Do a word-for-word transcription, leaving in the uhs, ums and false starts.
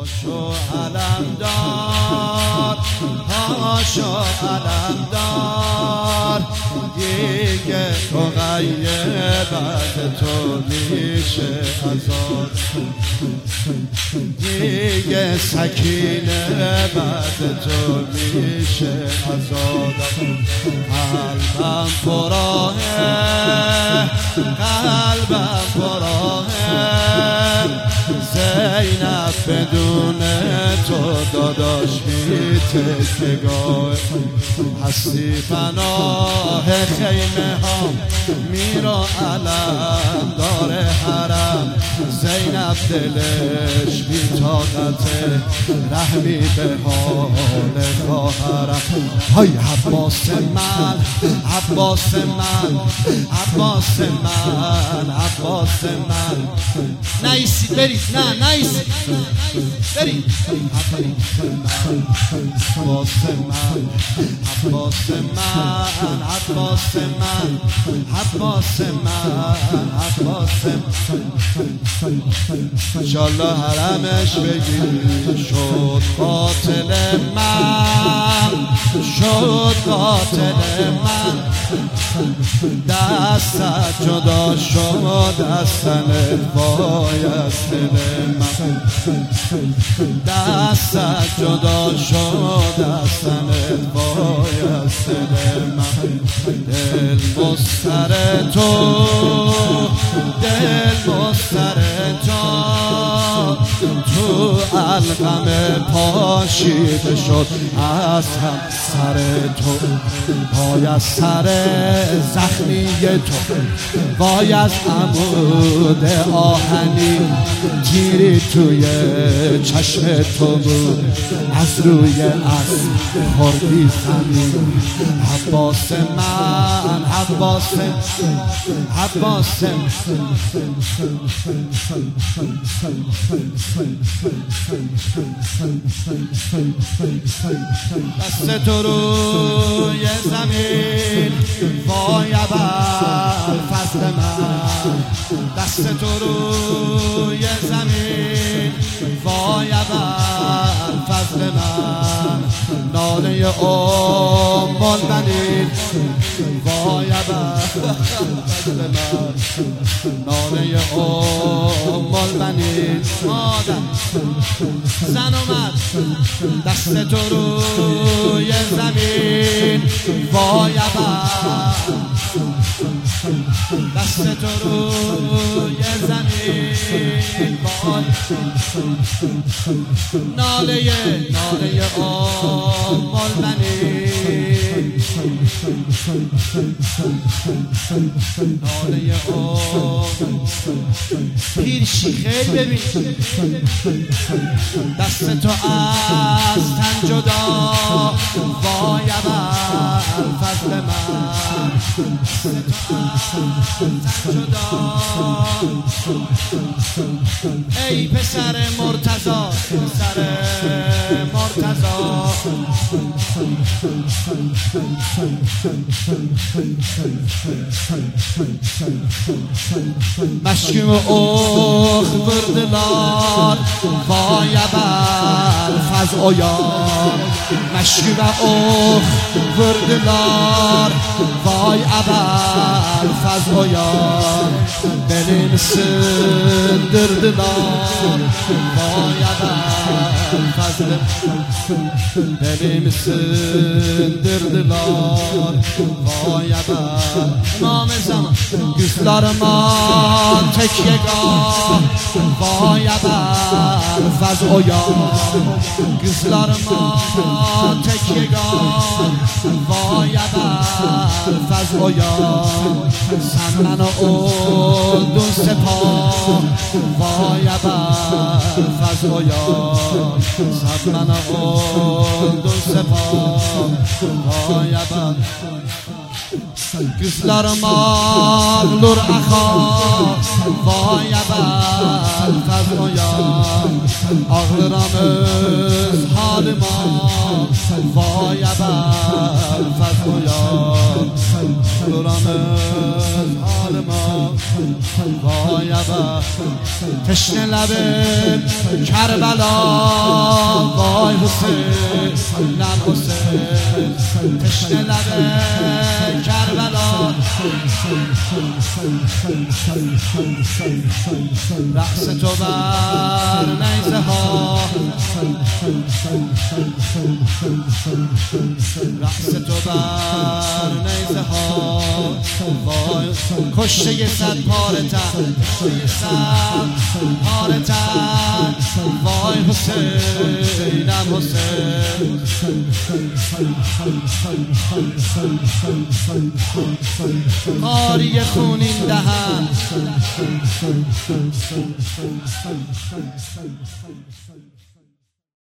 پاشو علمدار، پاشو علمدار، دیگه رقیه بعد تو میشه آزاد، دیگه سکینه بعد تو میشه آزاد. قلبم پراهه، قلبم پراهه، زینب بدون تو داداش بی تکگاه، هستی پناه خیمه ها میرا علم داره حرم، زینب دلش بی طاقته رحمی به حال خواهرم. های عباس من، عباس من، عباس من، عباس من، نیسید برید، نه نیسید برید. عباس من، عباس من، عباس من، عباس من، عباس من، انشالله حرمش بگیر. شد قاتل من، شد قاتل من، دستت جدا شد از تنت وای از دل من، دستت جدا شد از تنت وای از دل من. دل مستر تو، دل مستر تو، تو علقم پاشیده شد از هم سر تو، وای از سر زخمی تو، وای از عمود آهنی، تیری توی چشم تو بود، از روی اسب خوردی زمین. عباس من، عباس، عباس، دست تو روی زمین، وای ابوالفضل من، دست تو روی زمین، وای ابوالفضل من، ناله ام البنین، وای ابوالفضل من، ناله ام البنین. مادر زن اومد، دست تو روی زمین، وای ابوالفضل، دست تو روی زمین، وای ناله ناله ام البنین، ناله ام پیرشی خیل ببین، دست تو از تن جدا، وای ابوالفضل من، جدا. ای پسر مرتضی، پسر مرتضی، مشکم اوخ بردلار، وای ابوالفضل اویان، مشکم اوخ بردلار، وای ابوالفضل اویان، دلیم سندردلار، وای ابوالفضل، دلیم سندردلار، وای ابوالفضل. امام زمان گفتار ما تکیه‌گاه، وای ابوالفضل اویان، گفتار ما تکیه‌گاه، وای ابوالفضل اویان، سمن و اردن سپاه، وای ابوالفضل اویان، سمن و اردن سپاه، وای ابوالفضل. Güzler mağlur akar, vay ابوالفضل oyan, ağlıram öz halima, vay ابوالفضل oyan, ağlıram öz halima, vay ابوالفضل. Teşne labim کربلا وای حسین نم حسین تشنه لبه کربلا رقص تو بر نیزه ها رقص تو بر نیزه ها وای کشته صد پاره تن صد پاره تن وای حسینم حسین کاری خونین دهن